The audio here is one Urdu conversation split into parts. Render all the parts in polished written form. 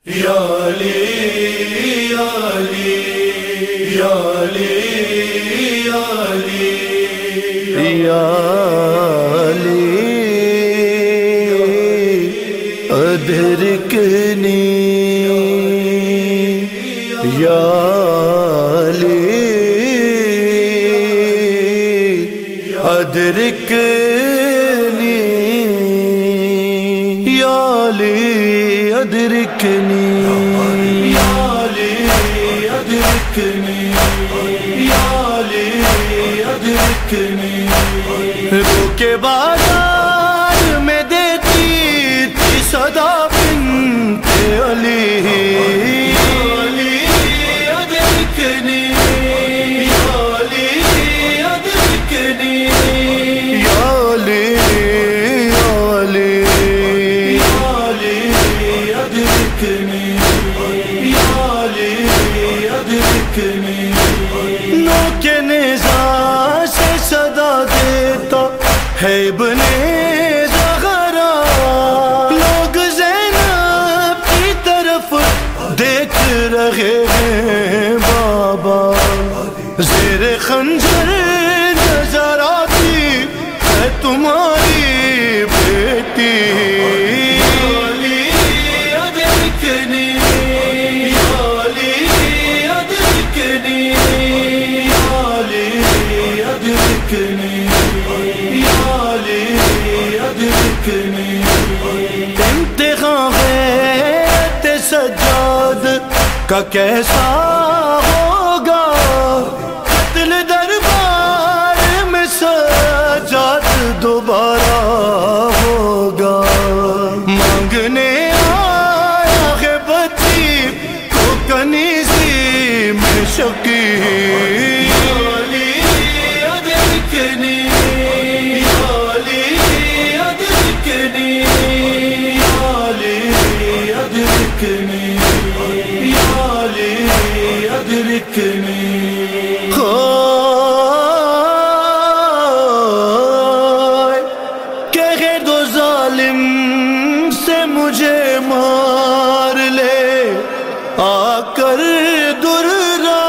یا علی یا علی یا علی یا علی یا علی ادرکنی یا علی ادرکنی یا علی ادرکنی یا علی ادرکنی یا علی ادرکنی رو کے بازار میں دیتی تھی صدا بنت علی ادرکنی یا علی ادرکنی یا علی نو کے نیزہ سے صدا دیتا ہے ابن زغرا لوگ زینب کی طرف دیکھ رہے ہیں بابا زیر خنجر نظر آتی ہے تمہاری بیٹی امتحان غیرت سجاد کا کیسا ہوگا قتل دربار میں سجاد دوبارہ ہوگا مانگنے آیا ہے بچی کو کنیزی میں شقی کہے دو ظالم سے مجھے مار لے آ کر دررا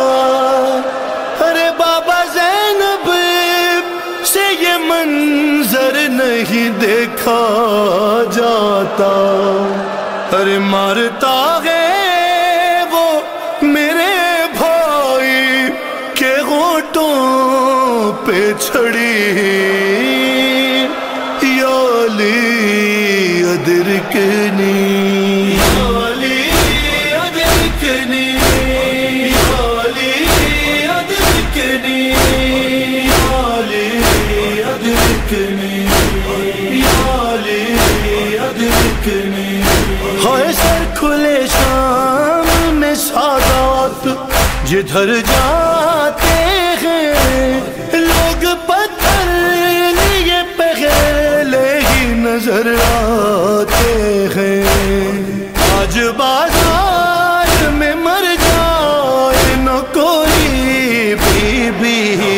ارے بابا زینب سے یہ منظر نہیں دیکھا جاتا ارے مارتا ہے وہ میرے بھائی کے ہونٹوں پہ چھڑی یا علی ادرکنی یا علی ادرکنی یا علی ادرکنی یا علی ادرکنی یا علی ادرکنی ہائے سر کھلے شام میں سادات جدھر جاتے ہیں لوگ پتھر لیے پہلے ہی نظر آتے ہیں آج بازار میں مر جائے نہ کوئی بی بی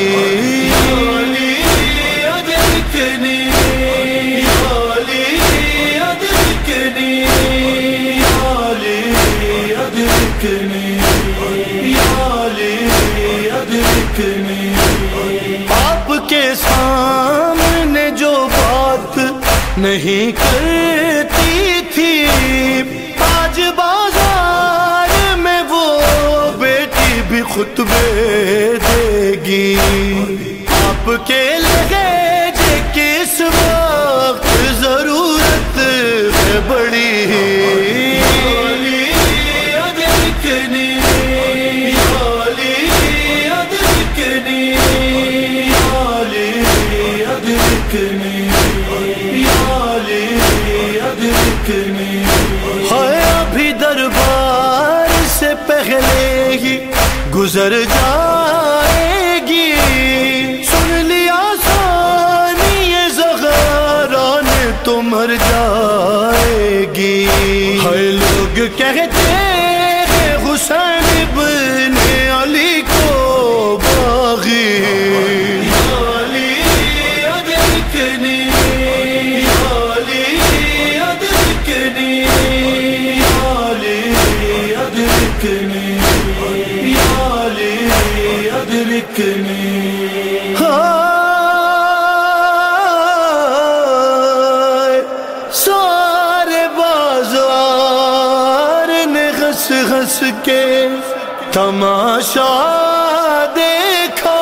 آپ کے سامنے جو بات نہیں کرتی تھی آج بازار میں وہ بیٹی بھی خطبے دے گی آپ کے لہجے کی اس وقت ضرورت ہے بڑی ہے ابھی دربار سے پہلے ہی گزر جائے گی سن لیا ثانی یہ زغرا نے تو مر جائے گی ہے لوگ کہتے ہیں حسین ابن علی کو باغی یا علی ادركني سارے بازار نے ہنس ہنس کے تماشا دیکھا،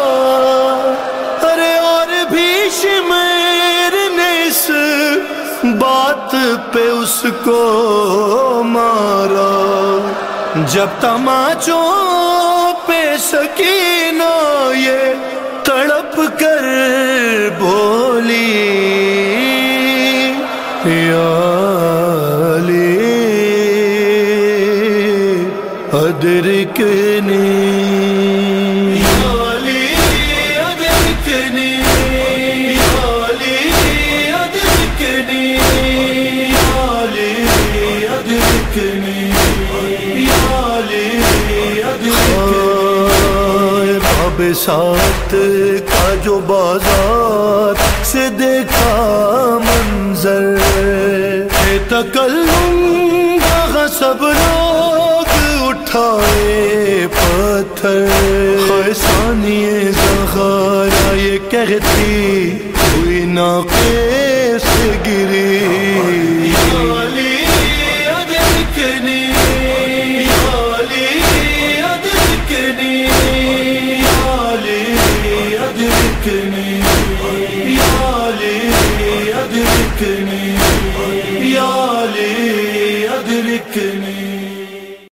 ارے اور بھی شمیر نے اس بات پہ اس کو مارا، جب تماچوں پہ سکینہ یہ تڑپ کر بولی یا علی ادرکنی یا علی ادرکنی یا علی ادرکنی یا علی ادرکنی یا علی ادرکنی۔ باب سات کا جو بازار سے دیکھا منظر، تکلم کا سب لوگ اٹھائے پتھر، خیسانی زغارہ یہ کہتی ہوئی ناقے